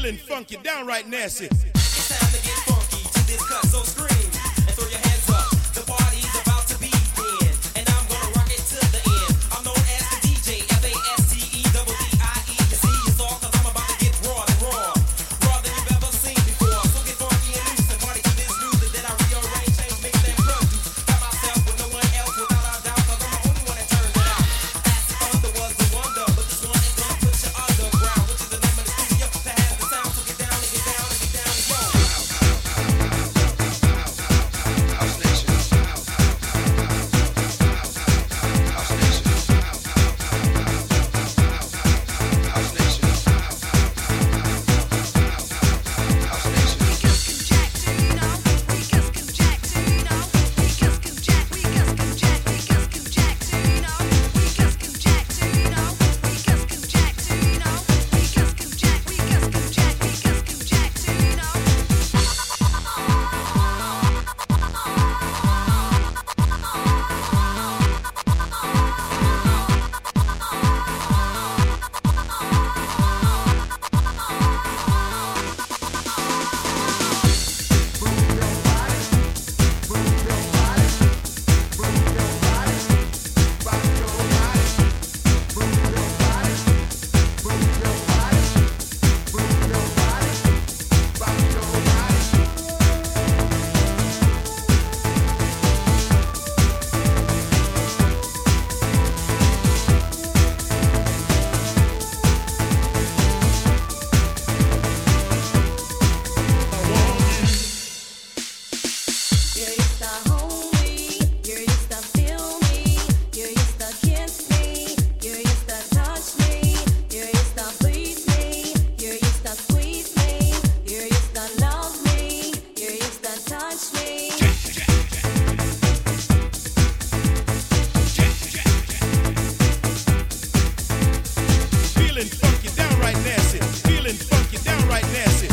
Feeling funky, downright nasty. It's time to get funky to this cut, so scream and throw your hands up. The party's about to begin, and I'm gonna rock it to the end. I'm known as the DJ, F-A-S-T-E-double-D-I-E. You see, it's all 'cause I'm about to get raw and raw. Raw than you've ever seen before. So get funky and loose and party to this music that I rearrange, change, mix, and produce. Got myself with no one else without a doubt, 'cause I'm the only one that turned it out. Acid Thunder was the wonder, but this one is gonna put you underground, which is the name of the studio that has the sound. So get down and get down and get down and go. Feeling funky, downright nasty. Feeling funky, downright nasty.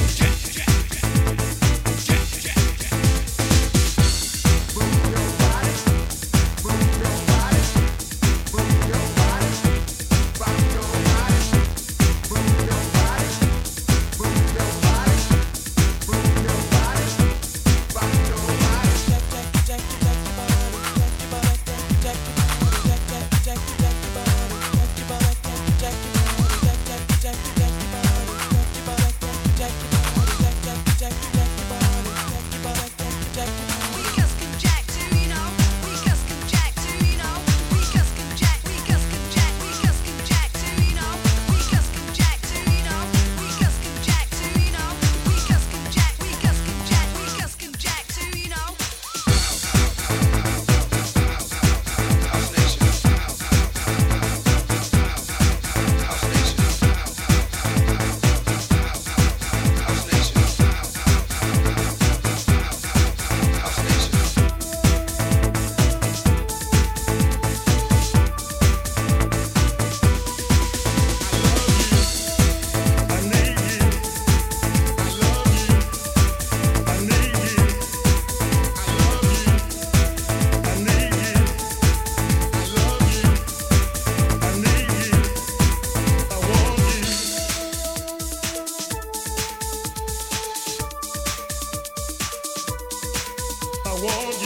I want